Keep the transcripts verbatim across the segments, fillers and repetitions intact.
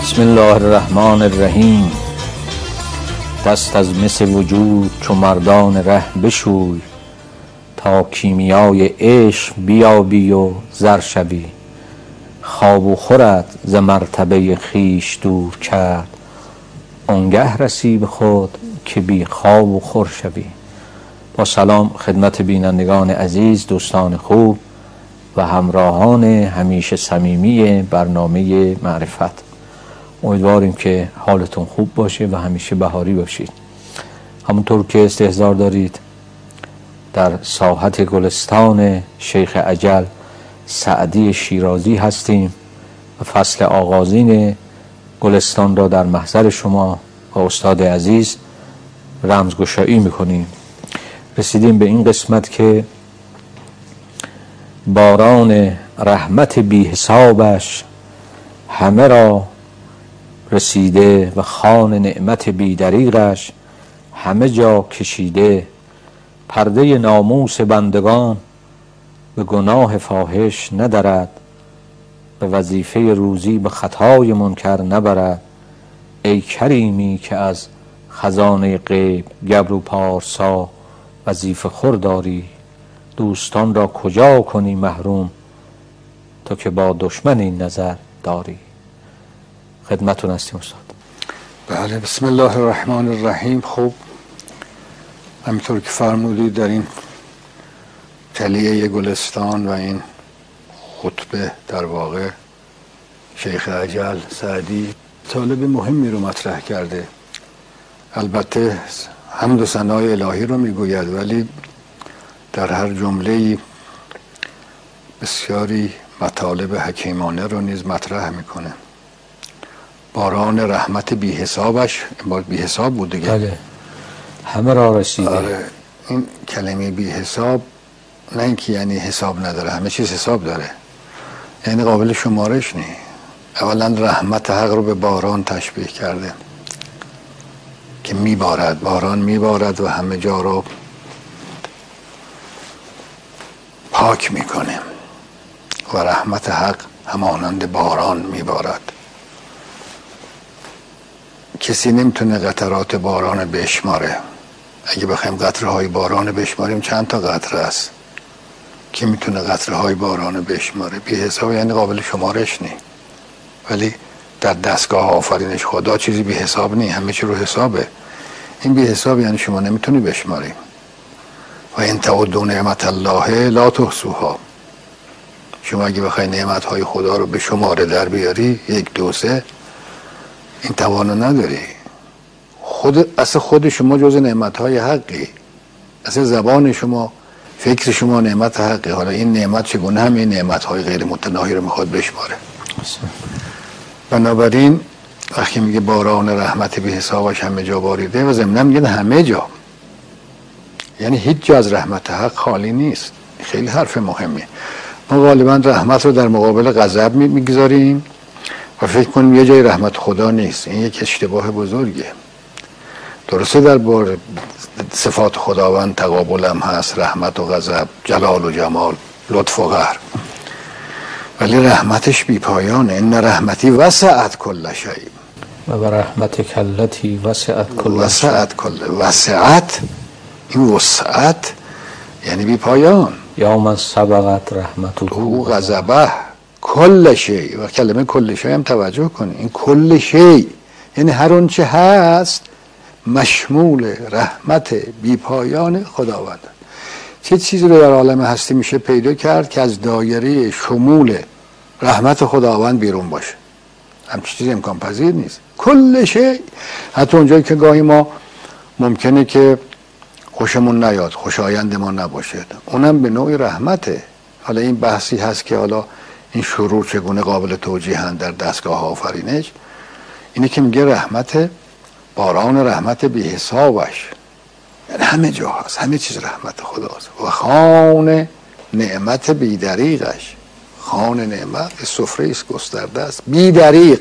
بسم الله الرحمن الرحیم. دست از مس وجود چو مردان ره بشوی، تا کیمیای عشق بیابی و زر شوی. خواب و خورت ز مرتبه خویش دور کرد، آنگه رسی به خود که بی خواب و خور شوی. با سلام خدمت بینندگان عزیز، دوستان خوب و همراهان همیشه صمیمی برنامه معرفت. امیدواریم که حالتون خوب باشه و همیشه بهاری باشید. همونطور که استحضار دارید در ساحت گلستان شیخ اجل سعدی شیرازی هستیم و فصل آغازین گلستان را در محضر شما و استاد عزیز رمزگشایی میکنیم. رسیدیم به این قسمت که باران رحمت بی حسابش همه را رسیده و خوان نعمت بی دریغش همه جا کشیده. پرده ناموس بندگان به گناه فاحش ندرد، به وظیفه روزی به خطای منکر نبرد. ای کریمی که از خزانه غیب گبر و پارسا وظیفه خور داری، دوستان را کجا کنی محروم تو که با دشمن این نظر داری. خدمتون هستیم استاد. بله، بسم الله الرحمن الرحیم. خب همینطور که فرمودید در این تلیه گلستان و این خطبه در واقع شیخ اجل سعدی طالب مهمی رو مطرح کرده. البته حمد و ثنای الهی رو میگوید، ولی در هر جمله بسیاری مطالب حکیمانه رو نیز مطرح میکنه. باران رحمت بی حسابش، این بی حساب بود دیگه. بله، همه را رسیده. آره، این کلمه بی حساب نه اینکه یعنی حساب نداره، همه چیز حساب داره، یعنی قابل شمارش نیست. اولا رحمت حق رو به باران تشبیه کرده که میبارد، باران میبارد و همه جا رو پاک میکنه و رحمت حق همانند باران میبارد. کسی نمیتونه قطرات باران بشماره. اگه بخوایم قطرهای باران بشماریم چند تا قطره است؟ کی میتونه قطرهای باران بشماره؟ بی حساب، یعنی قابل شمارش نی. ولی در دستگاه آفرینش خدا چیزی بی حساب نی، همه چی رو حسابه. این بی حساب یعنی شما نمیتونی بشماری. و ان تعدوا نعمت الله لا تحصوها. شما اگه بخوای نعمتهای خدا رو به شماره در بیاری، یک دو سه، این توانو نداری. خود اصلا خود شما جز نعمتهای حقی، اصلا زبان شما، فکر شما نعمت حقی. حالا این نعمت چگونه هم این نعمتهای غیر متناهی رو میخواد بشماره؟ بنابراین وقتی میگه باران رحمت بی حسابش همه جا باریده و ضمناً میگه همه جا، یعنی هیچ جا از رحمت حق خالی نیست. خیلی حرف مهمه. ما غالبا رحمت رو در مقابل غضب میگذاریم و فکر کنیم یه جای رحمت خدا نیست. این یک اشتباه بزرگه. درسته در بار صفات خداوند تقابل هم هست، رحمت و غضب، جلال و جمال، لطف و قهر، ولی رحمتش بی پایانه. ان رحمتی وسعت کل شیء و برحمتک التی وسعت کل وسعت کل وسعت. این وسعت یعنی بی پایان. یا من سبقت رحمته او غضبه کل شیء. و کلمه کل شیء هم توجه کنید، این کل شیء یعنی هر اون چه هست مشمول رحمت بی پایان خداوند. چه چیزی رو در عالم هستی میشه پیدا کرد که از دایره شمول رحمت خداوند بیرون باشه؟ همچین چیزی امکان پذیر نیست. کل شیء. حتی اونجایی که گاهی ما ممکنه که خوشمون نیاد، خوشایند ما نباشه، اونم به نوعی رحمته. حالا این بحثی هست که حالا این شرور چگونه قابل توجیهند در دستگاه آفرینش. اینه که میگه رحمت، باران رحمت بی حسابش، یعنی همه جا هست، همه چیز رحمت خداست. و خوان نعمت بی دریغش. خوان نعمت سفره است گسترده است، بی دریغ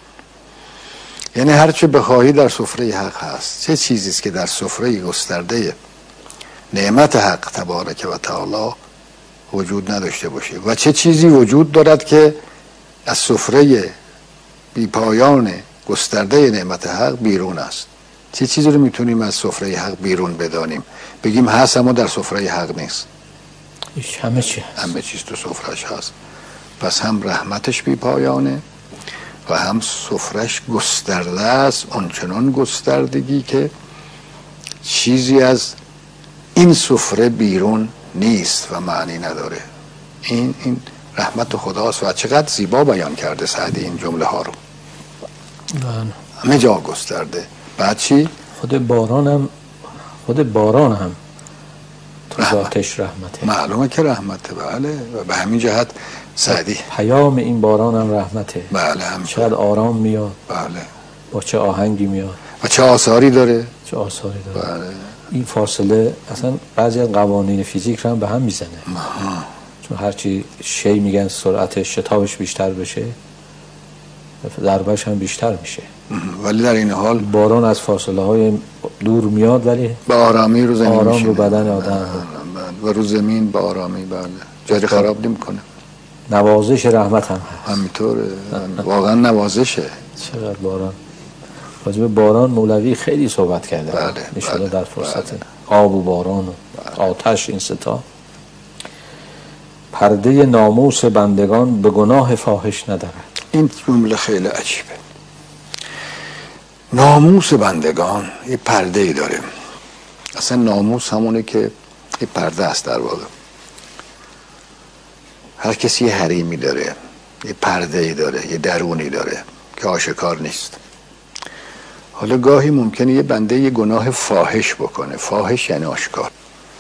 یعنی هر چه بخواهی در سفره حق هست. چه چیزی است که در سفره گسترده نعمت حق تبارک و تعالی وجود نداشته باشه؟ و چه چیزی وجود دارد که از سفره بی پایان گسترده نعمت حق بیرون است. چه چیزی رو میتونیم از سفره حق بیرون بدانیم بگیم هست اما در سفره حق نیست؟ هیچ، همه چی هست. همه چیز تو سفرش هست. پس هم رحمتش بی پایانه و هم سفرش گسترده است، اونچنان گستردگی که چیزی از این سفره بیرون نیست و معنی نداره. این این رحمت خداست و چقدر زیبا بیان کرده سعدی این جمله ها رو. بله. همه جا گسترده. بعد چی؟ خود باران هم خود باران هم تو رحمت. ذاتش رحمته. معلومه که رحمته. بله. و به همین جهت سعدی پیام این باران هم رحمته. بله هم چقدر آرام میاد. بله. با چه آهنگی میاد و چه آثاری داره. چه آثاری داره. بله. این فاصله اصلا بعضی از قوانین فیزیک رو هم به هم میزنه. آها. چون هرچی شی میگن سرعت شتابش بیشتر بشه ضربهش هم بیشتر میشه. ولی در این حال باران از فاصله های دور میاد ولی به آرامی رو زمین آرام میشینه. رو بدن آدم و رو زمین به آرامی. بله. جاری خراب نمیکنه. نوازش رحمت هم هست. همینطوره. واقعا نوازشه. چقدر باران. راجب باران مولوی خیلی صحبت کرده. بله. نشونه بله. در فرصت بله. آب و باران و بله. آتش، این ستا. پرده ناموس بندگان به گناه فاحش ندارد. این جمله خیلی عجیبه. ناموس بندگان یه پرده ای داره. اصلا ناموس همونه که یه پرده است در واقع. هر کسی یه حریمی داره، یه پرده ای داره، یه درونی داره که آشکار نیست. حالا گاهی ممکنه یه بنده یه گناه فاحش بکنه. فاحش یعنی آشکار،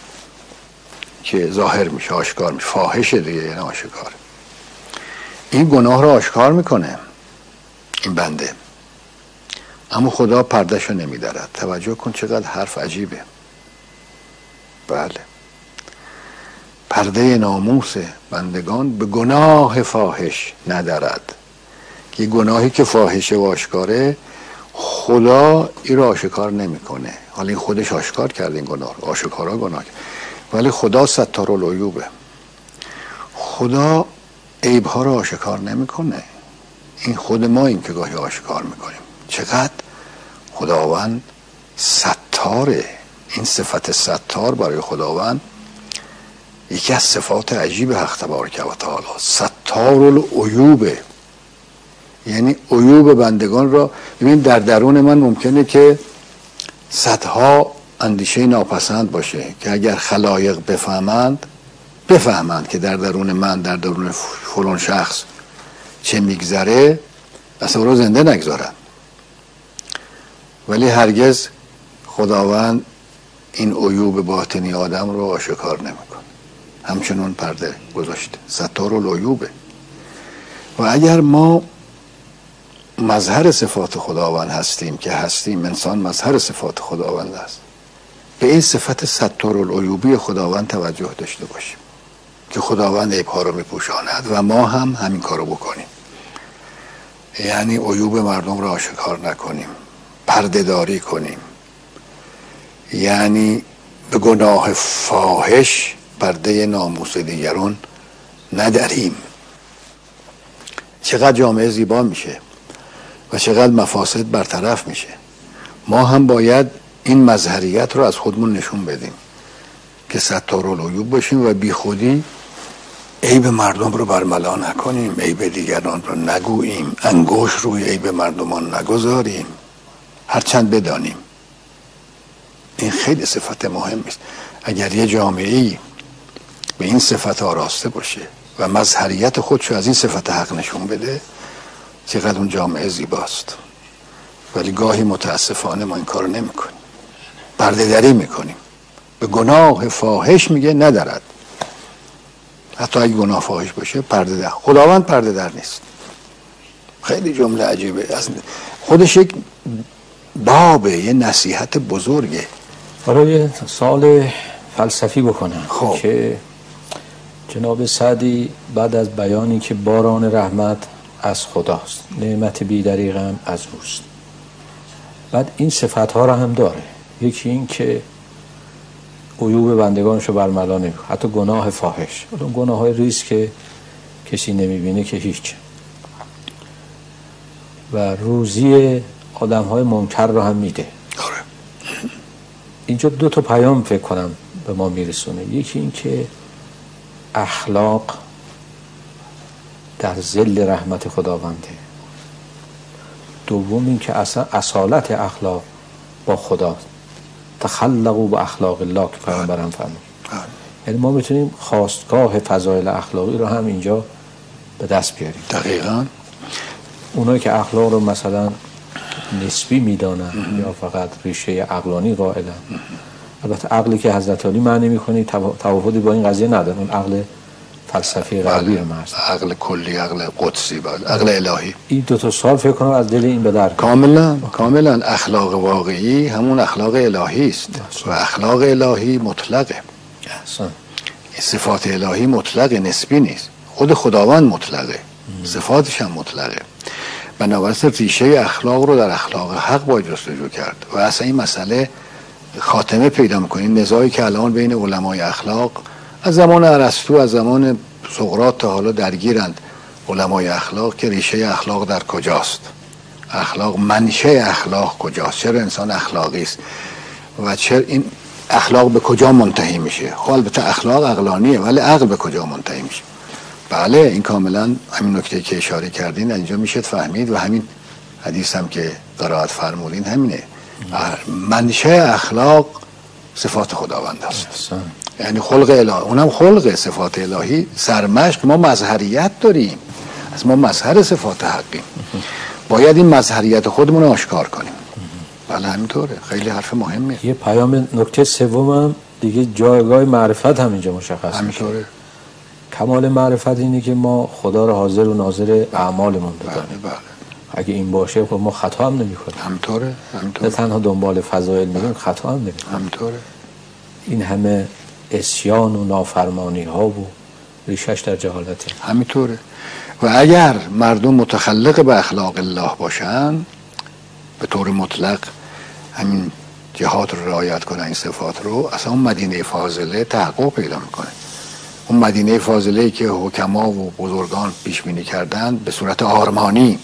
که ظاهر میشه، آشکار میشه. فاحش دیگه یعنی آشکار. این گناه رو آشکار میکنه این بنده، اما خدا پردهشو نمیدارد. توجه کن چقدر حرف عجیبه. بله. پرده ناموس بندگان به گناه فاحش ندارد. که گناهی که فاحشه و آشکاره خدا این رو آشکار نمیکنه. حالا این خودش آشکار کرد این گناه رو، آشکارا گناه کرد، ولی خدا ستارالعیوبه. خدا عیبها رو آشکار نمیکنه. این خود ما این که گاهی آشکار میکنیم. چقدر خداوند ستاره. این صفت ستار برای خداوند یکی از صفات عجیب حق تبارک و تعالی. ستارالعیوبه، یعنی عیوب بندگان را ببین. در درون من ممکنه که صدها اندیشه ناپسند باشه که اگر خلایق بفهمند بفهمند که در درون من، در درون فلان شخص چه میگذره، اصلا رو زنده نگذارن. ولی هرگز خداوند این عیوب باطنی آدم رو آشکار نمیکنه. همچنان پرده گذاشته. ستارالعیوبه. و اگر ما مظهر صفات خداوند هستیم که هستیم، انسان مظهر صفات خداوند است، به این صفت ستارالعیوبی خداوند توجه داشته باشیم که خداوند عیبها رو میپوشاند و ما هم همین کارو بکنیم. یعنی عیوب مردم رو آشکار نکنیم، پرده داری کنیم، یعنی به گناه فاحش پرده ناموس دیگران نداریم. چقدر جامعه زیبا میشه و چقدر مفاسد برطرف میشه. ما هم باید این مظهریت رو از خودمون نشون بدیم که ستارالعیوب باشیم و بی خودی عیب مردم رو برملا نکنیم، عیب دیگران رو نگوییم، انگوش روی عیب مردمان نگذاریم، هرچند بدانیم. این خیلی صفت مهم است. اگر یه جامعه‌ای به این صفت آراسته باشه و مظهریت خودشو از این صفت حق نشون بده، چقدر اون جامعه زیباست. ولی گاهی متاسفانه ما این کارو نمی‌کنیم، پرده دری میکنیم. به گناه فاحش میگه ندارد. حتی اگه گناه فاحش باشه پرده در. خداوند پرده در نیست. خیلی جمله عجیبه. از خودش یک بابه، یه نصیحت بزرگه. حالا یه سوال فلسفی بکنم. خب. که جناب سعدی بعد از بیانی که باران رحمت از خداست، نعمت بی‌دریغ هم از اوست، بعد این صفت‌ها را هم داره. یکی این که عیوب بندگانشو برملا نمی‌کنه، حتی گناه فاحش. اون گناه‌های ریز که کسی نمی‌بینه که هیچ. و روزی آدم های منکر رو هم میده. آره. اینجا دو تا پیام فکر کنم به ما میرسونه. یکی این که اخلاق در ظل رحمت خداونده. دوم این که اصلا اصالت اخلاق با خدا، تخلقوا با اخلاق الله که پیامبرم فرمود. یعنی ما میتونیم خواستگاه فضایل اخلاقی رو هم اینجا به دست بیاریم. دقیقاً. اونایی که اخلاق رو مثلا نسبی میدانن یا فقط ریشه عقلانی قائلن، البته عقلی که حضرت علی معنی میکنی توافقی با این قضیه ندارن، اون عقل فلسفی غربی هم هست، عقل کلی، عقل قدسی، عقل الهی. این دو تا سال فکر کنم از دل این به در کاملا کاملا اخلاق واقعی همون اخلاق الهی است و اخلاق الهی مطلقه. احسن. صفات الهی مطلق، نسبی نیست. خود خداوند مطلقه، صفاتش هم مطلقه. بنابراین ریشه اخلاق رو در اخلاق حق باید جستجو کرد و اصلا این مسئله خاتمه پیدا میکنه. این نزاعی که الان بین علمای اخلاق از زمان ارسطو، از زمان سقراط تا حالا درگیرند علمای اخلاق که ریشه اخلاق در کجاست، اخلاق منشأ اخلاق کجاست، چرا انسان اخلاقی است و چرا این اخلاق به کجا منتهی میشه. خب البته اخلاق عقلانیه ولی عقل به کجا منتهی میشه. بله این کاملا همین نکته که اشاره کردین اینجا میشه فهمید و همین حدیث هم که قرائت فرمودین همینه. منشأ اخلاق صفات خداوند است. یعنی خلق الهی، اونم خلق صفات الهی سرمشق. ما مظهریت داریم، از ما مظهر صفات حقیم، باید این مظهریت خودمون رو آشکار کنیم. بله همینطوره. خیلی حرف مهمه. یه پیام نکته سومم دیگه جایگاه معرفت هم اینجا مشخص همینطوره. کمال معرفت اینه که ما خدا رو حاضر و ناظر اعمالمون بدانیم. بله بله. اگه این باشه خب ما خطا هم نمی‌کنیم. همینطوره. همینطوره. نه تنها دنبال فضایل میریم، خطا هم نمی‌کنیم. همینطوره. این همه عصیان و نافرمانی ها و ریشش در جهالته. همینطوره. و اگر مردم متخلق به اخلاق الله باشن به طور مطلق همین جهات رو رعایت کنن، این صفات رو، اصلا اون مدینه فاضله تحقق پیدا میکنه. اون مدینه فاضله که حکما و بزرگان پیش بینی کردن به صورت آرمانی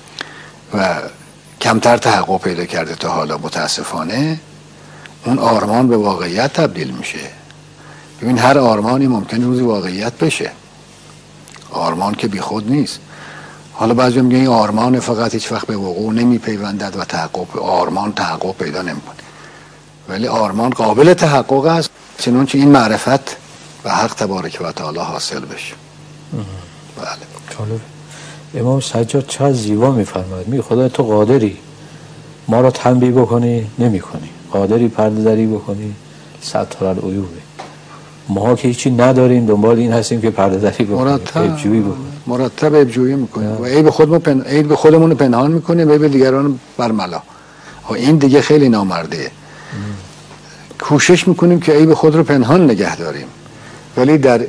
و کمتر تحقق پیدا کرده تا حالا متاسفانه، اون آرمان به واقعیت تبدیل میشه. ببین هر آرمانی ممکنه روزی واقعیت بشه، آرمان که بی خود نیست. حالا بعضی میگن این آرمان فقط هیچ وقت به وقوع نمیپیوندد و تحقق آرمان تحقق پیدا نمیکنه، ولی آرمان قابل تحقق است چنانچه این معرفت و حق تبارک و تعالی حاصل بشه. بله. جالب. امام سجاد چقدر زیبا میفرماید، میگه خدا تو قادری ما رو تنبیه بکنی نمیکنی، قادری پرده دری بکنی ستر العیوبه. ما که هیچی نداریم دنبال این هستیم که پرده دری بکنیم، عیب‌جویی بکنیم، مرتب عیب‌جویی میکنیم و عیب خودمون پن... عیب خودمون پنهان میکنیم و عیب دیگران برملا. و این دیگه خیلی نامرده. کوشش میکنیم که عیب خود رو پنهان نگه داریم ولی در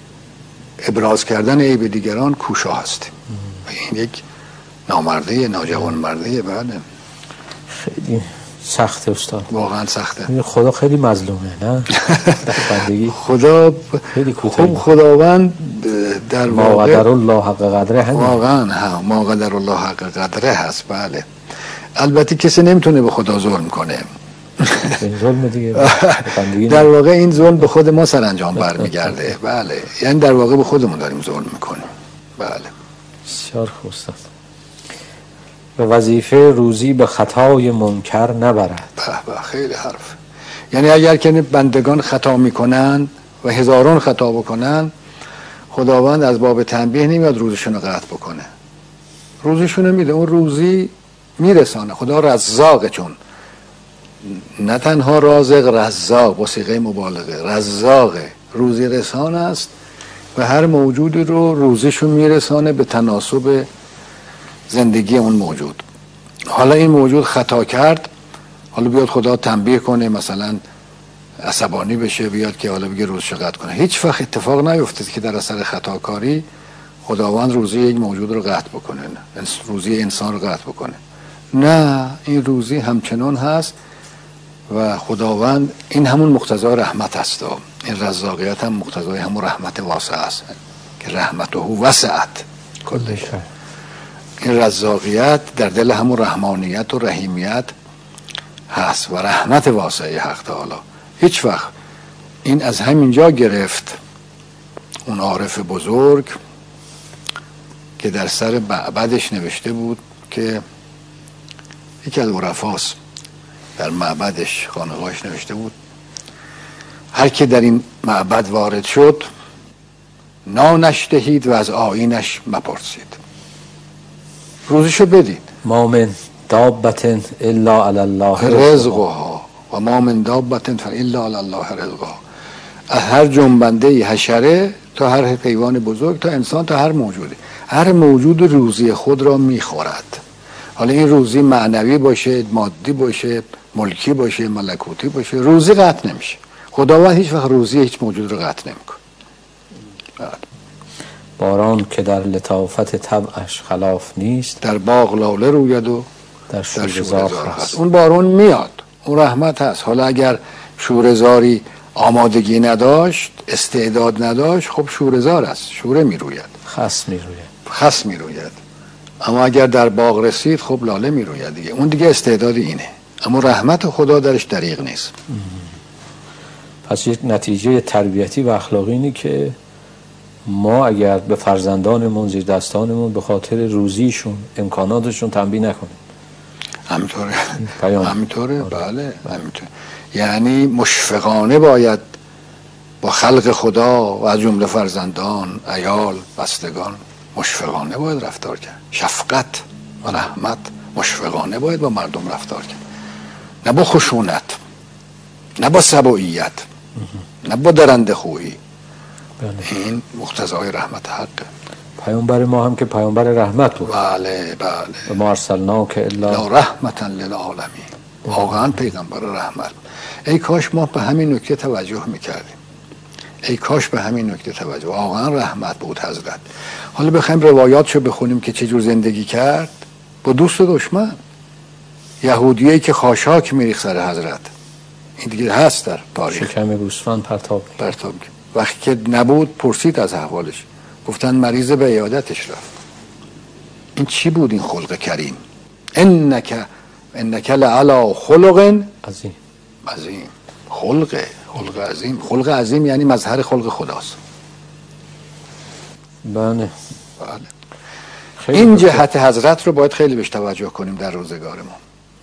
ابراز کردن عیب دیگران کوشا هستیم. این یک نامرده، ناجوان مرده. بله خیلی سخته استاد، واقعا سخته. خدا خیلی مظلومه نه؟ خدا خیلی خوب خداوند در ما قدر الله حق قدره همین. واقعا ها ما قدر الله حق قدره هست. بله البته کسی نمیتونه به خدا ظلم کنه. این ظلم دیگه در واقع این ظلم به خود ما سرانجام برمیگرده. بله یعنی در واقع به خودمون داریم ظلم میکنیم. بله بسیار خوب استاد. به وظیفه روزی به خطای منکر نبرد. به به خیلی حرف. یعنی اگر که بندگان خطا میکنن و هزاران خطا بکنن، خداوند از باب تنبیه نمیاد روزشون رو قطع بکنه، روزشون رو میده، اون روزی میرسانه. خدا رزاقه، چون نه تنها رازق، رزاق با صیغه مبالغه، رزاقه، روزی رسان است و هر موجودی رو روزشون میرسانه به تناسب زندگی اون موجود. حالا این موجود خطا کرد، حالا بیاد خدا تنبیه کنه، مثلا عصبانی بشه، بیاد که حالا بگه روزش قطع کنه. هیچ وقت اتفاق نیفتاد که در اثر خطاکاری خداوند روزی یک موجود رو قطع بکنه، روزی انسان رو قطع بکنه. نه، این روزی همچنان هست و خداوند این همون مقتضای رحمت است. این رزاقیت هم مقتضای همون رحمت واسع است که رحمته وسعت کلش. این رزاقیت در دل همون رحمانیت و رحیمیت هست و رحمت واسعه حق تعالی. هیچ وقت این از همینجا گرفت اون عارف بزرگ که در سر معبدش نوشته بود که یکی از عرفاست در معبدش خانقاهش نوشته بود هر که در این معبد وارد شد نانش دهید و از آیینش مپرسید. روزشو بدید. ما من دابة الا علی الله رزقها و ما من دابة الا علی الله رزقها. از هر جنبنده حشره تا هر حیوان بزرگ تا انسان تا هر موجودی، هر موجود روزی خود را میخورد. حالا این روزی معنوی باشه، مادی باشه، ملکی باشه، ملکوتی باشه، روزی قطع نمیشه. خداوند هیچ وقت روزی هیچ موجود رو قطع نمیکنه. باران که در لطافت طبعش خلاف نیست، در باغ لاله روید و در شوره‌زار هست. اون بارون میاد، اون رحمت هست. حالا اگر شوره‌زاری آمادگی نداشت، استعداد نداشت، خب شوره‌زار است، شوره میروید، خس میروید خس میروید. اما اگر در باغ رسید خب لاله میروید دیگه. اون دیگه استعداد اینه، اما رحمت خدا درش دریغ نیست. پس یک نتیجه تربیتی و اخلاقی اینه که ما اگر به فرزندانمون زیر دستانمون به خاطر روزیشون امکاناتشون تنبیه نکنیم. همینطوره همینطوره بله همینطوره. یعنی مشفقانه باید با خلق خدا و از جمله فرزندان، عیال، بستگان مشفقانه باید رفتار کرد. شفقت و رحمت مشفقانه باید با مردم رفتار کرد، نه با خشونت، نه با سبوعیت، نه با درنده خویی. این مقتضای رحمت حقه. پیامبر ما هم که پیامبر رحمت بود. بله بله. و ما ارسلناک الا رحمتا للعالمین. واقعا پیغمبر رحمت. ای کاش ما به همین نکته توجه میکردیم. ای کاش به همین نکته توجه. واقعا رحمت بود حضرت. حالا بخوایم روایاتشو بخونیم که چجور زندگی کرد با دوست و دشمن. یهودیایی که خاشاک میریخت سر حضرت. این دیگه هست در تاریخ. شکم گوسفند پرتاب پرتاب. وقتی که نبود پرسید از احوالش، گفتن مریض، به عیادتش رفت. این چی بود این خلق کریم؟ انک انک لعلی خلق عظیم. عظیم. خلق خلق عظیم. خلق عظیم یعنی مظهر خلق خداست. بله. بله. این جهت حضرت رو باید خیلی بهش توجه کنیم در روزگار ما.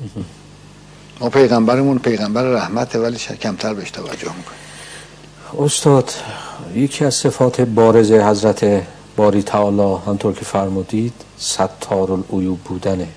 ما پیغمبرمون پیغمبر رحمته ولی کمتر بهش توجه میکنیم. استاد، یکی از صفات بارز حضرت باری تعالی همطور که فرمودید ستار العیوب بودنه،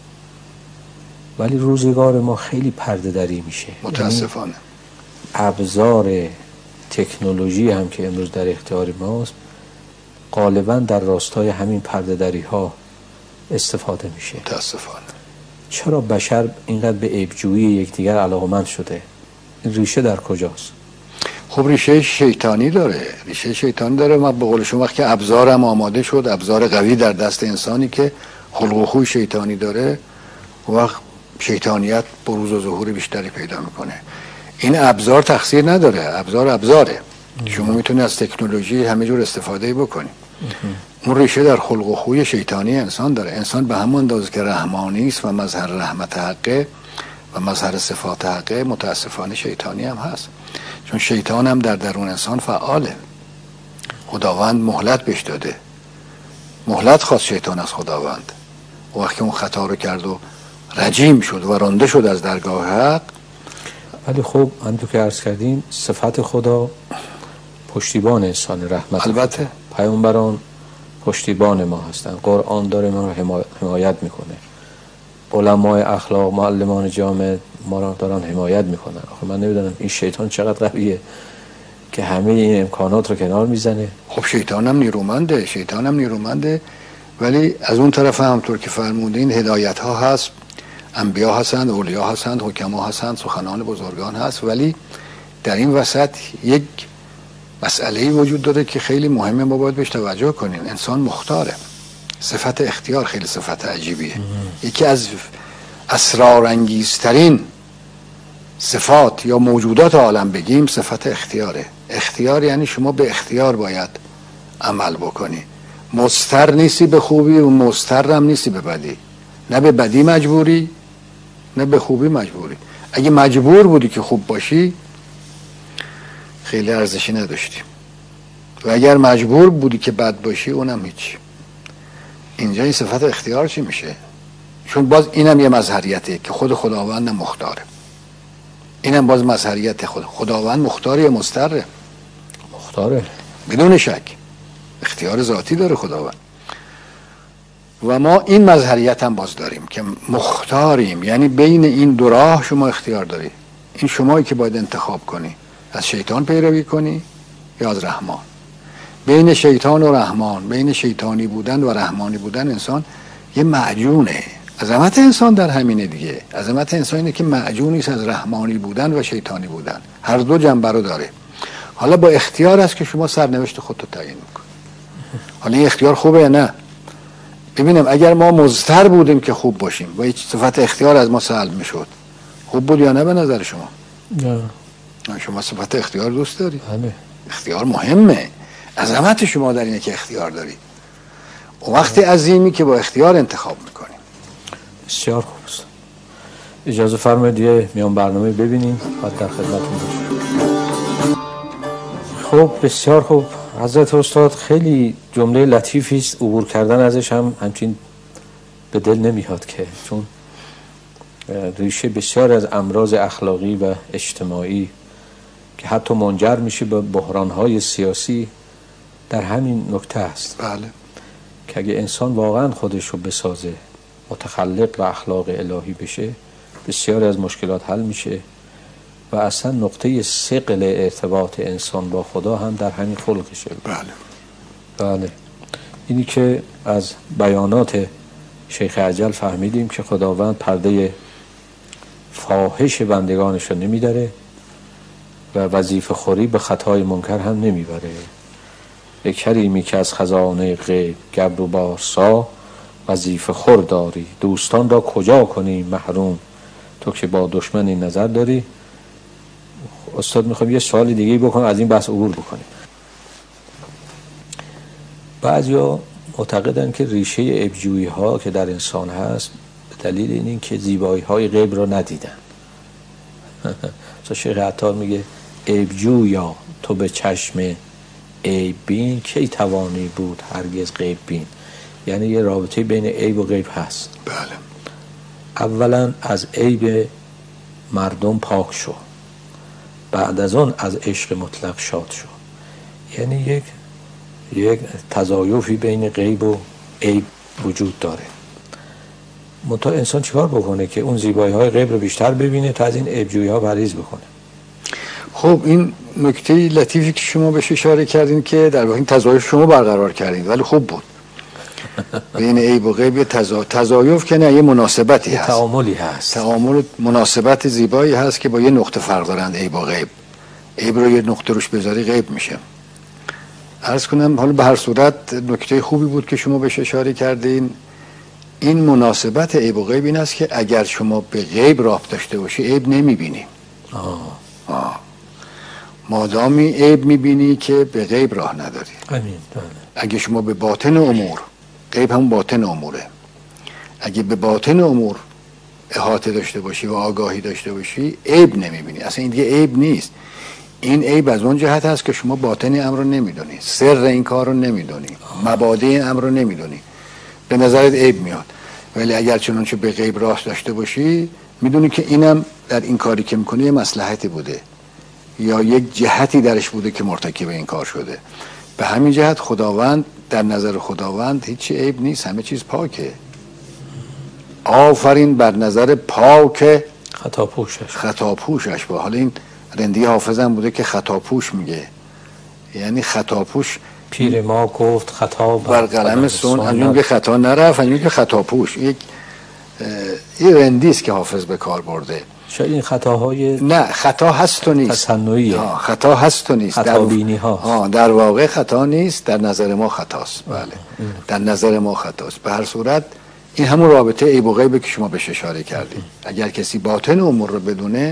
ولی روزگار ما خیلی پرده دری میشه. متاسفانه یعنی ابزار تکنولوژی هم که امروز در اختیار ماست غالبا در راستای همین پرده دری ها استفاده میشه. متاسفانه. چرا بشر اینقدر به عیبجویی یکدیگر علاقمند شده؟ این ریشه در کجاست؟ خب ریشه شیطانی داره. ریشه شیطانی داره. ما به قول شما وقتی ابزارم آماده شد، ابزار قوی در دست انسانی که خلق و خوی شیطانی داره، وقت شیطانیت بروز و ظهور بیشتری پیدا میکنه. این ابزار تقصیر نداره، ابزار ابزاره. شما میتونید از تکنولوژی همه جور استفاده بکنید. اون ریشه در خلق و خوی شیطانی انسان داره. انسان به همون اندازه که رحمانی است و مظهر رحمت حقه و مظهر صفات حقه، متاسفانه شیطانی هم هست. چون شیطان هم در درون انسان فعاله. خداوند مهلت بهش داده. مهلت خواست شیطان از خداوند. وقتی اون خطا رو کرد و رجیم شد و رانده شد از درگاه حق. ولی خب همونطور که عرض کردیم صفت خدا پشتیبان انسان رحمت. البته پیامبران پشتیبان ما هستن. قرآن داره ما رو حمایت میکنه. علمای اخلاق، معلمان جامع ما رو دارن حمایت میکنن. آخه من نمیدونم این شیطان چقدر قویه که همه این امکانات رو کنار میزنه. خب شیطان هم نیرومنده، شیطان هم نیرومنده، ولی از اون طرف همطور که فرمودین هدایت ها هست، انبیا هستند، اولیا هستند، حکما هستند، سخنان بزرگان هست. ولی در این وسط یک مسئله‌ای وجود داره که خیلی مهمه، ما باید بهش توجه کنیم. انسان مختاره. صفت اختیار خیلی صفت عجیبیه. یکی از اسرارانگیزترین صفات یا موجودات عالم بگیم صفت اختیاره. اختیار یعنی شما به اختیار باید عمل بکنی. مضطر نیستی به خوبی و مضطر هم نیستی به بدی، نه به بدی مجبوری نه به خوبی مجبوری. اگه مجبور بودی که خوب باشی خیلی ارزشی نداشتی، و اگر مجبور بودی که بد باشی اونم هیچ. اینجا این صفت اختیار چی میشه؟ چون باز اینم یه مظهریته که خود خداوند مختاره. اینم باز مظهریت خود خداوند مختاره یا مضطره؟ مختاره بدون شک، اختیار ذاتی داره خداوند. و ما این مظهریت هم باز داریم که مختاریم، یعنی بین این دو راه شما اختیار داری. این شمایی که باید انتخاب کنی، از شیطان پیروی کنی یا از رحمان. بین شیطان و رحمان، بین شیطانی بودن و رحمانی بودن انسان یه معجونه. عظمت انسان در همینه دیگه. عظمت انسان اینه که معجونی است از رحمانی بودن و شیطانی بودن، هر دو جنبه رو داره. حالا با اختیار است که شما سرنوشت خودتو تعیین میکنی. حالا این اختیار خوبه یا نه؟ ببینم اگر ما مضطر بودیم که خوب باشیم و هیچ صفت اختیار از ما سلب میشد، خوب بود یا نه به نظر شما؟ نه. شما صفت اختیار دوست داری؟ بله. اختیار مهمه. عظمت شما در اینه که اختیار داری. و وقت عظیمی که با اختیار انتخاب میکنیم. بسیار خوب است. اجازه فرمایید یه میان برنامه ببینیم بعد در خدمتتون باشیم. خب بسیار خوب حضرت استاد، خیلی جمله لطیفی است، عبور کردن ازش هم همچین به دل نمیاد که چون ریشه بسیار از امراض اخلاقی و اجتماعی که حتی منجر میشه به بحران‌های سیاسی در همین نکته است. بله. که اگه انسان واقعا خودش رو بسازه، متخلق و اخلاق الهی بشه، بسیار از مشکلات حل میشه و اصلا نقطه ثقل ارتباط انسان با خدا هم در همین خلقشه. بله. بله. اینی که از بیانات شیخ اجل فهمیدیم که خداوند پرده فاحش بندگانش رو نمیداره و وظیفه خوری به خطای منکر هم نمیبره. ای کریمی که از خزانه غیب گبر و بارسا وظیفه خور داری، دوستان را کجا کنی محروم، تو که با دشمن این نظر داری. استاد میخوام یه سوال دیگه بکنم، از این بحث عبور بکنیم. بعضیا معتقدن که ریشه عیب‌جویی ها که در انسان هست به دلیل این که زیبایی های غیب را ندیدن. شیخ عطار میگه عیب‌جویا تو به چشم عیب بین کی توانی بود هرگز غیب بین. یعنی یه رابطه بین عیب و غیب هست. بله. اولا از عیب مردم پاک شو، بعد از اون از عشق مطلق شاد شو. یعنی یک یک تضایفی بین غیب و عیب وجود داره. منتها انسان چیکار بکنه که اون زیبایی های غیب رو بیشتر ببینه تا از این عیب‌جویی ها پرهیز بکنه؟ خب این نکته لطیفی که شما بهش اشاره کردین که در واقع این تضایف شما برقرار کردین، ولی خوب بود. بین عیب و غیب تضا... تضایف که نه، یه مناسبتی هست، تعاملی هست، تعامل مناسبت زیبایی هست که با یه نقطه فرق دارند. عیب و غیب، عیب رو یه نقطه روش بذاری غیب میشه. عرض کنم حالا به هر صورت نکته خوبی بود که شما بهش اشاره کردین. این مناسبت عیب و غیب این است که اگر شما به غیب راه داشته باشی عیب نمیبینی. آه. آه. مادامی عیب میبینی که به غیب راه نداری. امین. اگه شما به باطن امور، غیب هم باطن اموره، اگه به باطن امور احاطه داشته باشی و آگاهی داشته باشی عیب نمیبینی. اصلا این دیگه عیب نیست. این عیب از اون جهت هست که شما باطن امر رو نمیدونی، سر این کار رو نمیدونی، مبادئ این امر رو نمیدونی، به نظرت عیب میاد. ولی اگر چنانچه به غیب راست داشته باشی میدونی که اینم در این کاری که میکنی یه مصلحتی بوده یا یک جهتی درش بوده که مرتکب این کار شده. به همین جهت خداوند، در نظر خداوند هیچ عیب نیست، همه چیز پاکه. آفرین بر نظر پاک خطا پوشش خطا پوشش. با حالا این رندی حافظم بوده که خطا پوش میگه، یعنی خطا پوش. پیر ما گفت خطا بر قلم سون، همین که خطا نرفت، همین که خطا پوش. یک این رندی است که حافظ به کار برده. شاید این خطاهای نه خطا هست و نیست، تصنعیه. خطا هست و نیست، خطا بینی ها. در واقع خطا نیست، در نظر ما خطاست. بله. در نظر ما خطاست. به هر صورت این همون رابطه عیب و غیبه که شما بهش اشاره کردید. اگر کسی باطن امور رو بدونه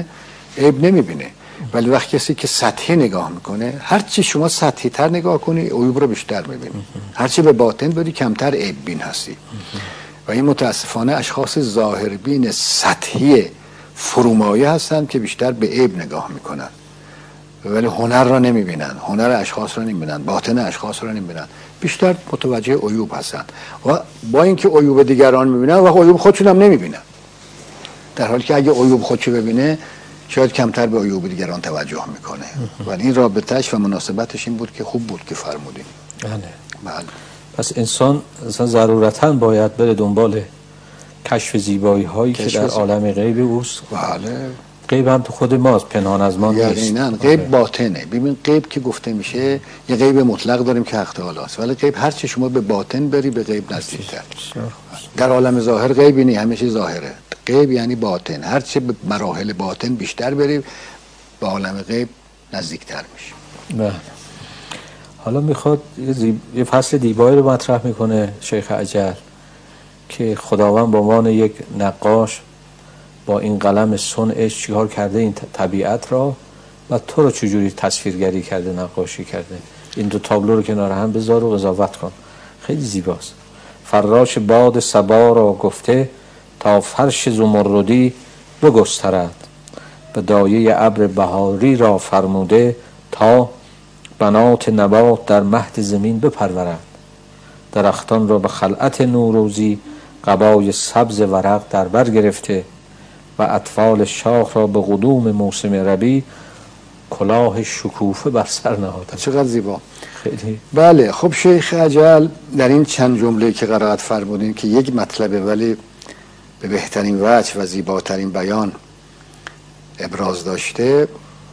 عیب نمیبینه. ولی وقتی کسی که سطحی نگاه میکنه، هرچی شما سطحی تر نگاه کنی عیوب رو بیشتر میبینی، هرچی به باطن بری کمتر عیب بین هستی. و این متاسفانه اشخاص ظاهربین سطحی فرومایه هستند که بیشتر به عیب نگاه میکنن، ولی هنر را نمیبینن، هنر اشخاص را نمیبینن، باطن اشخاص را نمیبینن، بیشتر متوجه عیوب هستن و با اینکه عیوب دیگران میبینن و عیوب خودشون هم نمیبینن، در حالی که اگه عیوب خودشو ببینه شاید کمتر به عیوب دیگران توجه میکنه. ولی این رابطهش و مناسبتش این بود که خوب بود که فرمودیم. بله. بله. پس انسان اصلا ضرورتاً باید بره دنبال کشف زیبایی هایی که در عالم غیب اوست. بله. غیب هم تو خود ماست، پنهان از ما نیست. یقینا غیب باطنه. ببین غیب که گفته میشه یه غیب مطلق داریم که حق تعالی است، ولی غیب هر چی شما به باطن بری به غیب نزدیک‌تر. در عالم ظاهر غیبی نیست، همه چیز ظاهره. غیب یعنی باطن، هر چی به مراحل باطن بیشتر بری به عالم غیب نزدیک‌تر میشی. بله. حالا میخواد یه, زیب... یه فصل دیبایی رو مطرح میکنه شیخ اجل که خداوند به عنوان یک نقاش با این قلم صنعش چیکار کرده این طبیعت را و تو رو چجوری تصویرگری کرده، نقاشی کرده. این دو تابلو رو کنار هم بذار و قضاوت کن، خیلی زیباست. فراش باد صبا را گفته تا فرش زمردی بگسترد، به دایه ابر بهاری را فرموده تا بنات نبات در مهد زمین بپرورد. درختان را به خلعت نوروزی قبای سبز ورق در بر گرفته و اطفال شاخ را به قدوم موسم ربیع کلاه شکوفه بر سر نهاده. چقدر زیبا. خیلی. بله. خب شیخ اجل در این چند جمله که قرائت فرمودین که یک مطلبه ولی به بهترین وجه و زیباترین بیان ابراز داشته،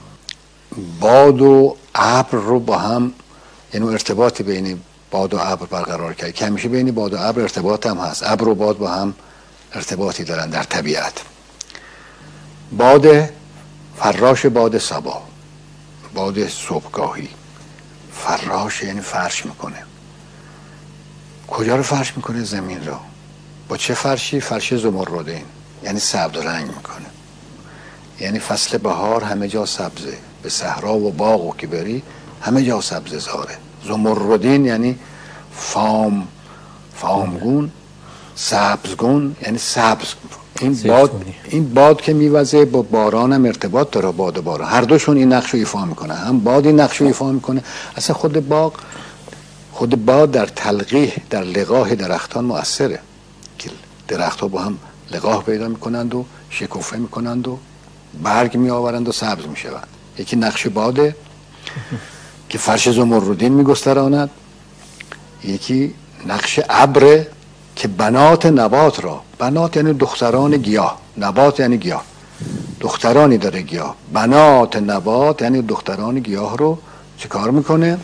باد و ابر رو با هم، یعنی ارتباطی بین باد و ابر برقرار کرد که همیشه بین باد و ابر ارتباط هم هست. ابر و باد با هم ارتباطی دارن در طبیعت. باد فراش، باد صبا، باد صبحگاهی. فراش یعنی فرش میکنه. کجا رو فرش میکنه؟ زمین رو. با چه فرشی؟ فرش زمردین، یعنی سبز رنگ میکنه. یعنی فصل بهار همه جا سبزه، به صحرا و باغ و که بری همه جا سبز زاره. زمردین یعنی فام فامگون، سبزگون یعنی سبز. این باد این باد که میوزه با باران هم ارتباط داره. باد و باران هر دوشون این نقش رو ایفا میکنه. هم باد این نقش رو ایفا میکنه. اصلا خود باغ، خود باد در تلقیح، در لقاح درختان مؤثره که درختها با هم لقاح پیدا میکنند و شکوفه میکنند و برگ میآورند و سبز میشوند. یکی نقش باده که فرش زمردین میگستراند، یکی نقش ابر که بنات نبات را، بنات یعنی دختران گیاه، نبات یعنی گیاه، دخترانی داره گیاه، بنات نبات یعنی دختران گیاه رو چه کار میکنه؟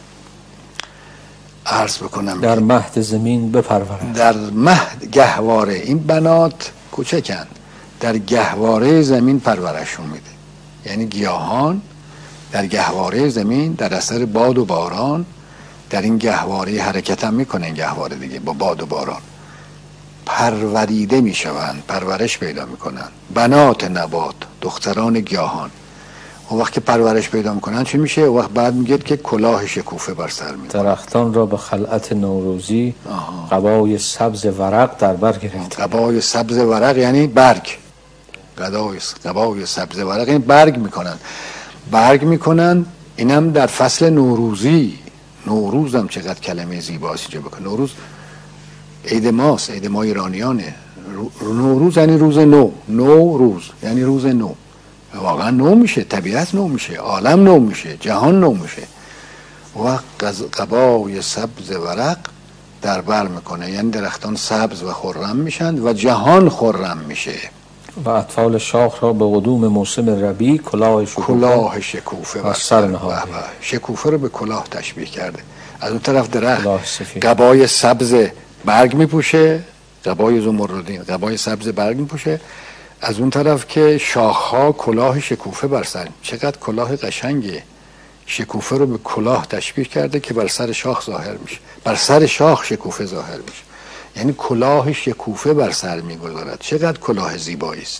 عرض بکنم در مهد زمین بپرورد. در مهد، گهواره. این بنات کوچکن، در گهواره زمین پرورشون میده. یعنی گیاهان در گهواره زمین در اثر باد و باران در این گهواره حرکت هم میکنه. این گهواره دیگه با باد و باران پروریده میشوند، پرورش پیدا میکنن. بنات نبات، دختران گیاهان. اون وقت که پرورش پیدا میکنن چی میشه؟ اون وقت بعد میگه که کلاه شکوفه بر سر میکنن. درختان را به خلعت نوروزی قبای سبز ورق در بر گرفت. قبای سبز ورق یعنی برگ. قبای قبای سبز ورق یعنی برگ میکنن. برگ میکنن. اینم در فصل نوروزی. نوروز هم چقدر کلمه زیباست اینجا بکن. نوروز عید ماست، عید ما ایرانیانه. نوروز یعنی روز نو. نو روز یعنی روز نو. واقعا نو میشه، طبیعت نو میشه، عالم نو میشه، جهان نو میشه. و قبای سبز ورق در بر میکنه، یعنی درختان سبز و خرم میشن و جهان خرم میشه. و اطفال شاخ را به قدوم موسم ربیع کلاه شکوفه کلاه شکوفه بر سر نهاده. شکوفه رو به کلاه تشبیه کرده. از اون طرف درخت قبای سبز برگ میپوشه، قبای زمردین قبای سبز برگ میپوشه. از اون طرف که شاخها کلاه شکوفه بر سر. چقدر کلاه قشنگه. شکوفه رو به کلاه تشبیه کرده که بر سر شاخ ظاهر میشه. بر سر شاخ شکوفه ظاهر میشه، یعنی کلاه شکوفه بر سر میگذارد. چقدر کلاه زیبایی است.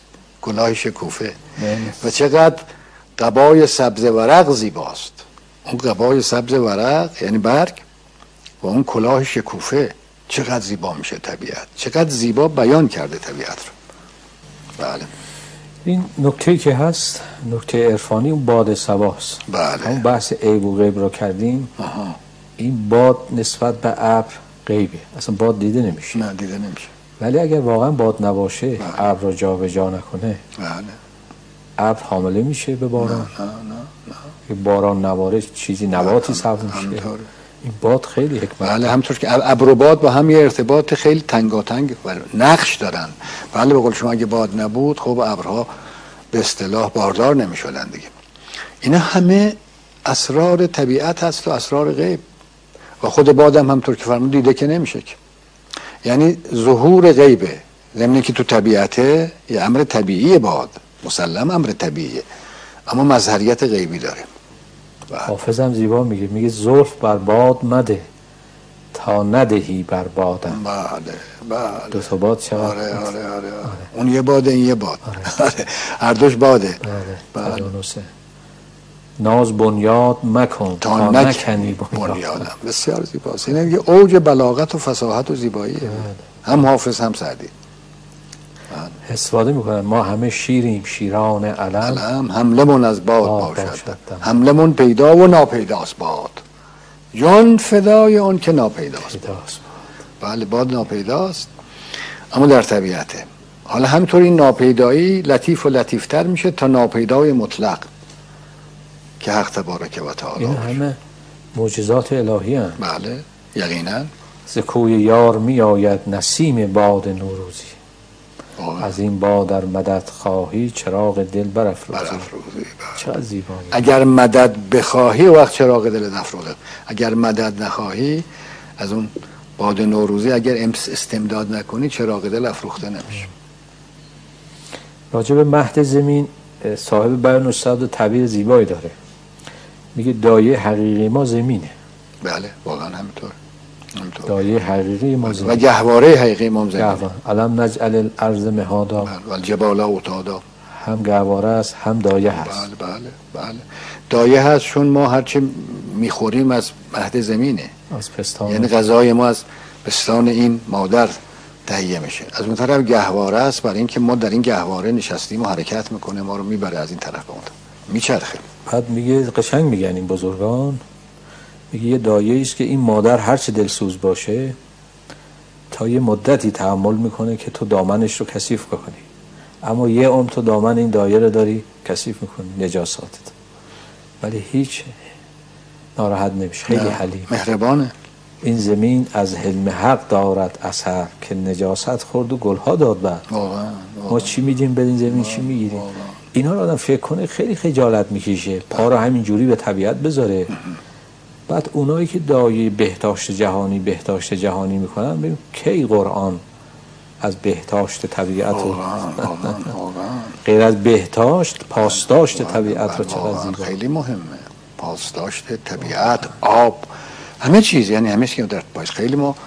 کلاه شکوفه و چقدر قبای سبز ورق زیباست. اون قبای سبز ورق یعنی برگ و اون کلاه شکوفه چقدر زیبا میشه طبیعت، چقدر زیبا بیان کرده طبیعت رو. بله این نکته که هست نکته عرفانی اون باد صباست. بله. اون بحث عیب و غیب رو کردیم. آها. این باد نسبت به ابر غیبه، اصلا باد دیده نمیشه. نه دیده نمیشه. ولی اگر واقعا باد نباشه، ابر رو جا به جا نکنه، بله ابر حامله میشه به باران. نه نه نه. باران نباره چیزی نباتی سبز میشه. همینطوره. این باد خیلی حکمت. بله همطور که ابر و باد با هم یه ارتباط خیلی تنگاتنگ نقش دارن. بله به قول شما اگه باد نبود خب ابرها به اصطلاح باردار نمیشدن دیگه. اینا همه اسرار طبیعت هست و اسرار غیب و خود بادم همطور که فرمود دیده که نمیشه که. یعنی ظهور غیبه ضمن که تو طبیعته یه امر طبیعی باد مسلم امر طبیعیه اما مظهریت غیبی داره. حافظم زیبا میگه میگه زلف بر باد مده تا ندهی بر بادم. بله بله. دو تا باد چقدر؟ آره آره آره, آره. آره. اون یه باده این یه باد. آره. آره. هر دوش باده. بله. بله. ناز بنیاد مکن تا, تا نکنی بنیادم. بسیار زیباست. این یه اوج بلاغت و فصاحت و زیباییه. بله. هم حافظ هم سعدی استفاده میکنن. ما همه شیریم شیران علم، علم حملمون از باد باشد، حملمون پیدا و ناپیداست باد، جان فدای اون که ناپیداست باد. بله باد ناپیداست اما در طبیعته. حالا همینطور این ناپیدایی لطیف و لطیفتر میشه تا ناپیدای مطلق که حق تبارک و تعالی. این همه معجزات الهی هست. بله یقینا. ز کوی یار می آید نسیم باد نوروزی، از این باد در مدد خواهی چراغ دل برافروزی. چقدر زیبا. اگر مدد بخواهی وقت چراغ دل افروزه، اگر مدد نخواهی از اون باد نوروزی اگر استمداد نکنی چراغ دل افروخته نمیشه. راجع به مهد زمین صاحب بیان استاد تعبیر زیبایی داره. میگه دایه حقیقی ما زمینه. بله واقعا همینطور. دایه حقیقی ما زمین و گهواره حقیقی ما زمین. علم نجعل الارض مهادا و الجبال اوتادا. هم گهواره است هم دایه هست. بله بله بله. دایه هست چون ما هرچی میخوریم از مهد زمینه، از پستان. یعنی غذای ما از پستان این مادر تهیه میشه. از اون طرف گهواره است برای اینکه ما در این گهواره نشستیم و حرکت میکنه، ما رو میبره از این طرف به اون طرف میچرخه. بعد میگه قشنگ میگن این بزرگان، میگه یه دایه است که این مادر هر چه دلسوز باشه تا یه مدتی تحمل میکنه که تو دامنش رو کثیف کنی، اما یه عمر تو دامن این دایه رو داری کثیف میکنی نجاساتت، ولی هیچ ناراحت نمیشه. خیلی حلیم مهربانه. این زمین از حلم حق دارد اثر که نجاست خورد و گلها داد بعد. واقعا ما چی میدیم به این زمین چی میگیریم؟ اینا رو آدم فکر کنه خیلی خجالت میکشه، پا رو همین جوری به طبیعت بذاره. بعد اونایی که دایه بهداشت جهانی بهداشت جهانی میکنن ببین کی قرآن از بهداشت طبیعت و غیر از بهداشت پاسداشت طبیعت رو چقدر زیبا. خیلی مهمه پاسداشت طبیعت، آب، همه چیز، یعنی همه چیز در پاس. خیلی ما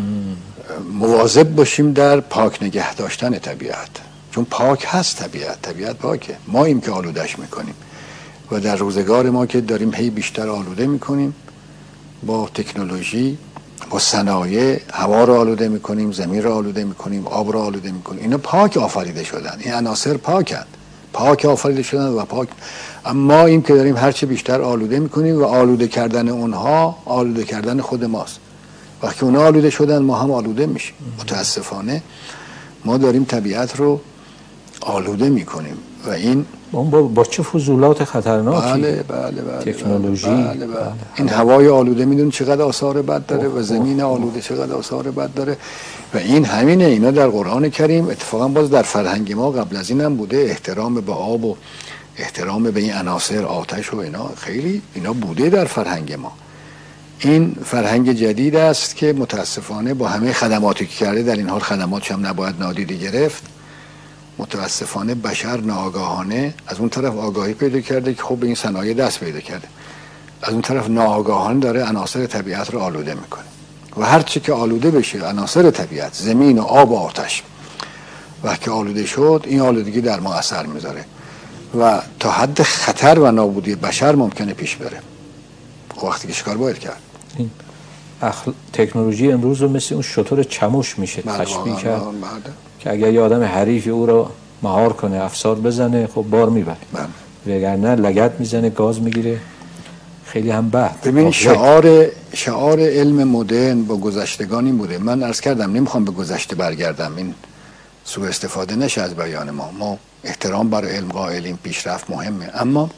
مواظب باشیم در پاک نگه داشتن طبیعت، چون پاک هست طبیعت، طبیعت پاکه، ما ایم که آلودش میکنیم و در روزگار ما که داریم هی بیشتر آلوده میکنیم با تکنولوژی، با صنایع، هوا رو آلوده میکنیم، زمین رو آلوده میکنیم، آب رو آلوده میکنیم. اینا پاک آفریده شدن، این عناصر پاکند، پاک آفریده شدن و پاک. اما این که داریم هرچه بیشتر آلوده میکنیم و آلوده کردن اونها آلوده کردن خود ماست. وقتی اونها آلوده شدن ما هم آلوده میشیم. متاسفانه ما داریم طبیعت رو آلوده میکنیم و این اون با, با چه فضولات خطرناکی. بله بله بله تکنولوژی. بله بله بله. این هوای آلوده میدون چقدر آثار بد داره و زمین آلوده چقدر آثار بد داره و این همینه. اینا در قرآن کریم اتفاقا باز در فرهنگ ما قبل از این هم بوده، احترام به آب و احترام به این عناصر آتش و اینا، خیلی اینا بوده در فرهنگ ما. این فرهنگ جدید است که متاسفانه با همه خدماتی که کرده در این حال خدماتش هم نباید نادیده گرفت. متاسفانه بشر ناآگاهانه از اون طرف آگاهی پیدا کرده که خب به این صنایع دست پیدا کرده، از اون طرف ناآگاهانه داره عناصر طبیعت رو آلوده میکنه و هر چی که آلوده بشه عناصر طبیعت، زمین و آب و آتش وقتی آلوده شد این آلودگی در ما اثر میذاره و تا حد خطر و نابودی بشر ممکنه پیش بره. وقتی که چیکار باید کرد؟ این اخل... تکنولوژی امروز رو مثل اون شتر چموش میشه تشبیه کرد که اگر یه آدم حریفی او رو مهار کنه افسار بزنه خب بار میبره، وگرنه لگد میزنه گاز میگیره. خیلی هم بد. ببین شعار شعار علم مدرن با گذشتگان این بوده. من عرض کردم نمیخوام به گذشته برگردم، این سوء استفاده نشه از بیان ما. ما احترام برای علم قائلیم، پیشرفت مهمه، اما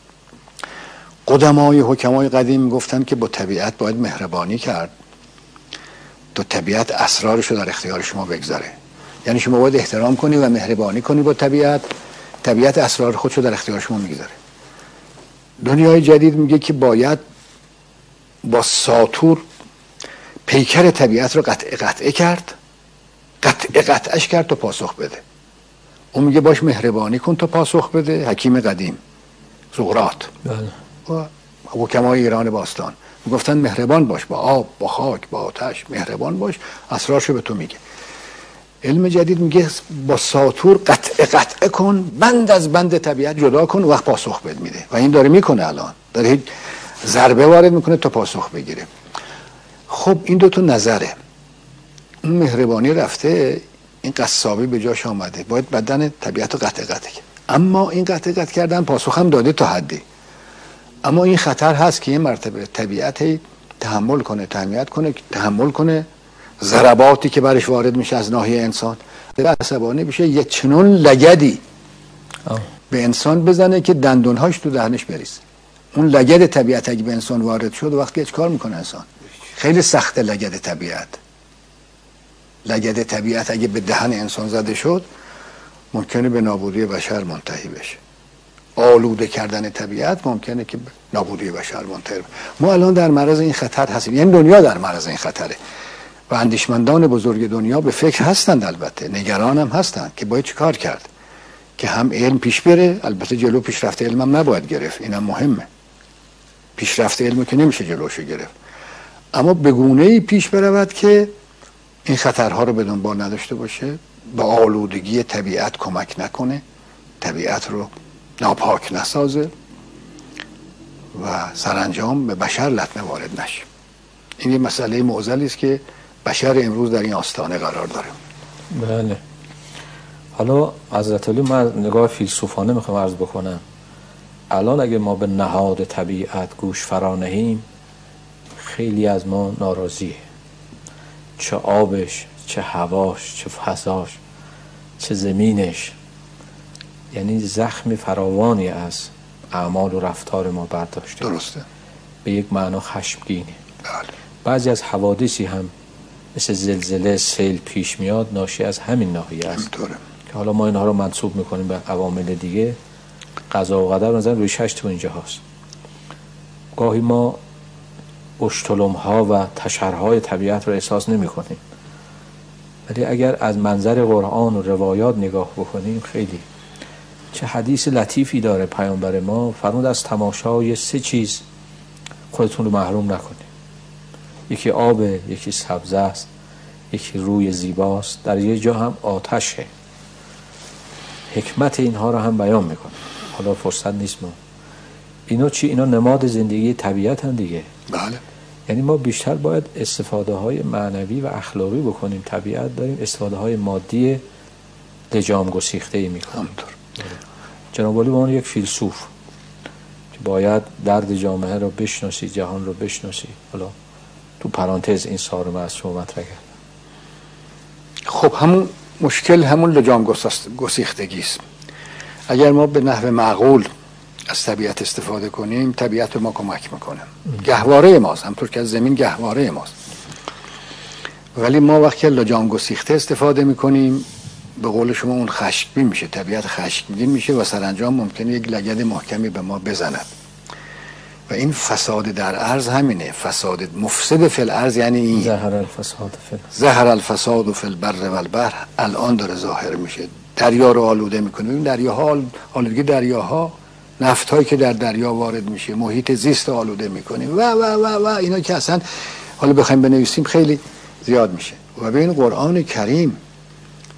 قدمای حکمای قدیم گفتن که با طبیعت باید مهربانی کرد تا طبیعت اسرارش رو در اختیار شما بگذاره. یعنی شما باید احترام کنی و مهربانی کنی با طبیعت، طبیعت اسرار خودش رو در اختیار شما میگذاره. دنیای جدید میگه که باید با ساطور پیکر طبیعت رو قطع قطعه کرد، قطع قطعش کرد تا پاسخ بده. اون میگه باش مهربانی کن تا پاسخ بده. حکیم قدیم سقراط و حکمای ایران باستان میگفتن مهربان باش با آب، با خاک، با آتش، مهربان باش، اسرارشو به تو میگه. علم جدید میگه با ساطور قطع قطعه کن، بند از بند طبیعت جدا کن، وقت پاسخ بد میده و این داره میکنه. الان داره ضربه وارد میکنه تا پاسخ بگیره. خب این دو تا نظره. اون مهربانی رفته، این قصابی به جاش آمده، باید بدن طبیعت رو قطع قطع کرد. اما این قطع قطع کردن پاسخ هم داده تا حدی. اما این خطر هست که یه مرتبه طبیعت تحمل کنه، تحمیت کنه، تحمل کنه ضرباتی که برش وارد میشه از ناحیه انسان، عصبانی بشه، یه چنون لگدی آه. به انسان بزنه که دندونهاش تو دهنش بریزه. اون لگد طبیعت اگه به انسان وارد شد وقتی چه کار میکنه انسان؟ خیلی سخته. لگد طبیعت لگد طبیعت اگه به دهن انسان زده شد ممکنه به نابودی بشر منتهی بشه. آلوده کردن طبیعت ممکنه که به نابودی بشر منتهی بشه. ما الان در معرض این خطر هستیم، یعنی دنیا در معرض این خطره و اندیشمندان بزرگ دنیا به فکر هستند، البته نگران هم هستند که باید چه کار کرد که هم علم پیش بره. البته جلو پیشرفت علم هم نباید گرفت، اینم مهمه. پیشرفت علم که نمیشه جلوشو گرفت، اما به گونه‌ای پیش برود که این خطرها رو به دنبال نداشته باشه، به آلودگی طبیعت کمک نکنه، طبیعت رو ناپاک نسازه و سرانجام به بشر لطمه وارد نشه. این یه مسئله معضلی است که بشر امروز در این آستانه قرار داره. بله. حالا حضرت علی من نگاه فیلسوفانه میخوام عرض بکنم. الان اگه ما به نهاد طبیعت گوش فرا نهیم خیلی از ما ناراضیه. چه آبش، چه هواش، چه فضاش، چه زمینش، یعنی زخم فراوانی از اعمال و رفتار ما برداشته. درسته. به یک معنا خشمگینه. بله. بعضی از حوادثی هم مثل زلزله، سیل پیش میاد ناشی از همین ناحیه است که حالا ما اینها رو منسوب میکنیم به عوامل دیگه. قضا و قدر نظر ریشش تو اینجا هست. گاهی ما اشتلم ها و تشرهای طبیعت رو احساس نمی کنیم، ولی اگر از منظر قرآن و روایات نگاه بکنیم خیلی چه حدیث لطیفی داره پیامبر ما. فرمود از تماشای سه چیز خودتون رو محروم نکنید. یکی آب، یکی سبزه است، یکی روی زیباست، در یه جا هم آتشه. حکمت اینها رو هم بیان میکنه. حالا فرصت نیست ما اینا چی؟ اینا نماد زندگی طبیعت هم دیگه. بله. یعنی ما بیشتر باید استفاده های معنوی و اخلاقی بکنیم. طبیعت داریم استفاده های مادی لجام گسیخته ای میکنیم. جناب علی به عنوان یک فیلسوف که باید درد جامعه رو بشناسی، جهان رو بشناسی، حالا تو پرانتز این سارم از شما مطرح کرد. خب همون مشکل همون لجام گسیختگی است. اگر ما به نحو معقول از طبیعت استفاده کنیم طبیعت ما کمک میکنه. گهواره ماست، همطور که از زمین گهواره ماست. ولی ما وقتی لجام گسیخته استفاده میکنیم به قول شما اون خشمگین میشه، طبیعت خشمگین میشه و سرانجام ممکنه یک لگد محکمی به ما بزند. و این فساد در ارض همینه. فساد مفسد فی الارض یعنی این ظهر الفساد فی ظهر الفساد فی البر و البحر. الان داره ظاهر میشه. دریا رو آلوده میکنه. این دریاها، آلودگی دریاها، نفت هایی که در دریا وارد میشه، محیط زیست آلوده میکنیم و و و و اینا که اصلا حالا بخوایم بنویسیم خیلی زیاد میشه. و ببین قرآن کریم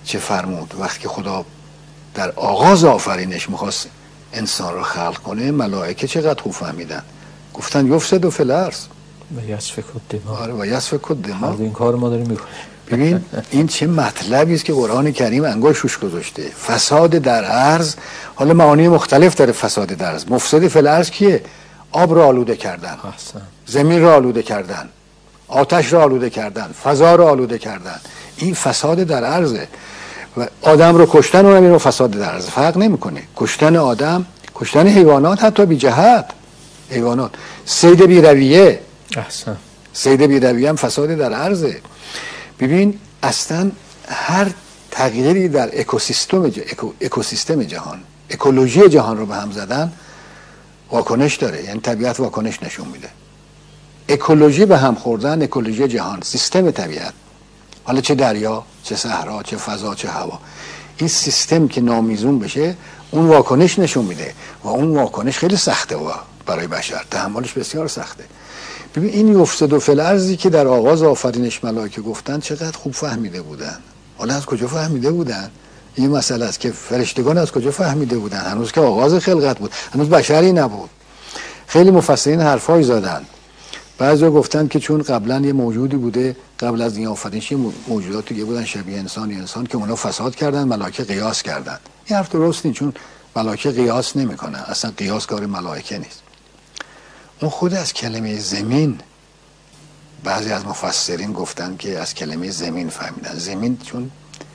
چه فرمود؟ وقتی خدا در آغاز آفرینش میخواست انسان رو خلق کنه، ملائکه چقدر خوب فهمیدن، گفتن یفسد فی الارض و یسفک الدماء. آره و یسفک الدماء. این کار ما داریم میکنیم. ببین این چه مطلبی است که قرآن کریم انگشت روش گذاشته. فساد در ارض، حالا معانی مختلف داره فساد در ارض. مفسد فی الارض کیه؟ آب را آلوده کردن، احسن. زمین را آلوده کردن، آتش را آلوده کردن، فضا را آلوده کردن. این فساد در ارضه. و آدم رو کشتن و همین رو فساد در ارض، فرق نمیکنه. کشتن آدم، کشتن حیوانات، حتی بی جهت حیوانات، صید بی رویه، احسن. صید بی رویه هم فساد در ارضه. ببین اصلا هر تغییری در اکوسیستم ج... اکو... اکوسیستم جهان، اکولوژی جهان رو به هم زدن واکنش داره. یعنی طبیعت واکنش نشون میده. اکولوژی به هم خوردن، اکولوژی جهان، سیستم طبیعت، حالا چه دریا، چه صحرا، چه فضا، چه هوا، این سیستم که نامیزون بشه اون واکنش نشون میده و اون واکنش خیلی سخته و برای بشر تحملش بسیار سخته. ببین این یفسد فی الارضی که در آغاز آفرینش ملائکه گفتن چقدر خوب فهمیده بودن. حالا از کجا فهمیده بودن؟ این مسئله است که فرشتگان از کجا فهمیده بودن؟ هنوز که آغاز خلقت بود، هنوز بشری نبود. خیلی مفسرین حرفای زدن. بعضیا گفتن که چون قبلا یه موجودی بوده، قبل از این آفرینش موجودات دیگه بودن شبیه انسان یا انسان که اونا فساد کردن، ملائکه قیاس کردن. این حرف درست نیست، چون ملائکه قیاس نمیکنن، اصلا قیاس کار ملائکه نیست. اون خود از کلمه زمین، بعضی از مفسرین گفتن که از کلمه زمین فهمیدن. زمین چون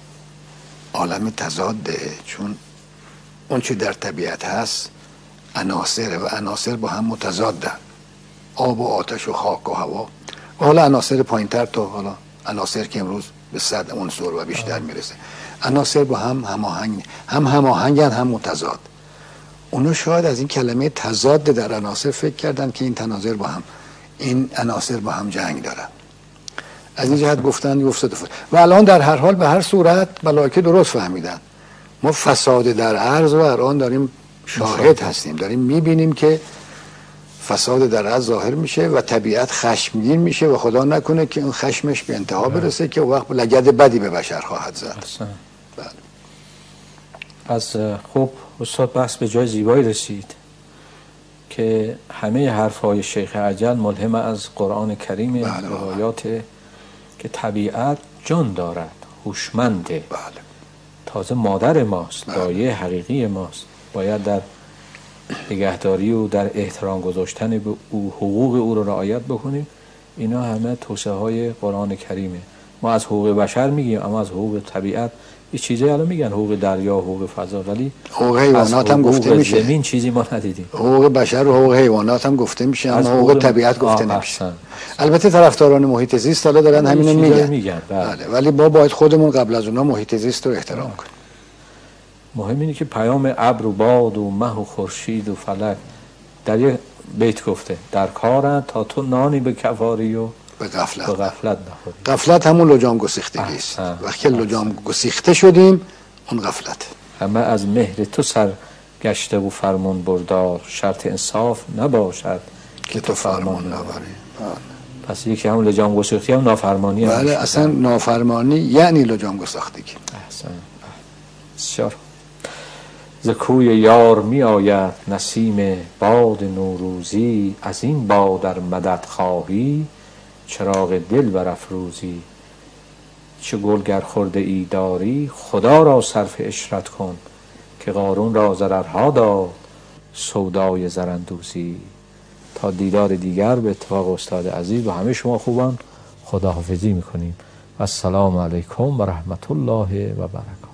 عالم تضاده، چون اون چه در طبیعت هست عناصر و عناصر با هم متضادن، آب و آتش و خاک و هوا و حالا عناصر پایین‌تر تا حالا عناصر که امروز به صد عنصر و بیشتر میرسه. عناصر با هم هماهنگ، هم هماهنگن هم متضاد. اونا شاید از این کلمه تضاد در عناصر فکر کردن که این تناظر با هم، این عناصر با هم جنگ دارن. از این جهت گفتن یفسد. و الان در هر حال به هر صورت ملائکه درست فهمیدن. ما فساد در ارض و الان داریم شاهد هستیم، داریم میبینیم که فساد در ارض ظاهر میشه و طبیعت خشمگین میشه و خدا نکنه که اون خشمش به انتها برسه که وقت لگد بدی به بشر خواهد زد. بله. از خوب استاد بحث به جای زیبایی رسید که همه حرفهای شیخ عجل ملهم از قرآن کریم، روایات که طبیعت جان دارد، هوشمنده، بله. تازه مادر ماست، بله. دایه حقیقی ماست، باید در نگهداری و در احترام گذاشتن به او حقوق او رو رعایت بکنیم. اینا همه توصیه های قرآن کریمه. ما از حقوق بشر میگیم، اما از حقوق طبیعت یه چیزی الان میگن، حقوق دریا، حقوق فضا، ولی حقوق حیوانات هم گفته میشه. زمین چیزی ما ندیدیم. حقوق بشر و حقوق حیوانات هم گفته میشه، اما حقوق, حقوق طبیعت گفته نمیشه. البته طرفداران محیط زیست حالا دارن همینو میگن, میگن. بله. ولی ما باید خودمون قبل از اونها محیط زیست رو احترام کنیم. مهم اینه که پیام ابر و باد و مه و خورشید و فلک در یه بیت گفته در کارن تا تو نانی به کفاری و به غفلت, به غفلت نخوری. غفلت همون لجام گسیختگی است. وقتی لجام گسیخته شدیم اون غفلت. همه از مهر تو سر گشته و فرمان بردار، شرط انصاف نباشد که تو فرمان نبری. پس یکی همون لجام گسیختی هم نافرمانی. بله اصلا نافرمانی یعنی لجام گسیختگی. احسن. بسیار. ز کوی یار می آید نسیم باد نوروزی، از این باد در مدد خواهی چراغ دل برافروزی. چه گل گر خورده ای داری خدا را صرف عشرت کن، که قارون را ضررها داد سودای زراندوزی. تا دیدار دیگر به اتفاق استاد عزیز و همه شما خوبان خداحافظی میکنیم و السلام علیکم و رحمت الله و برکاته.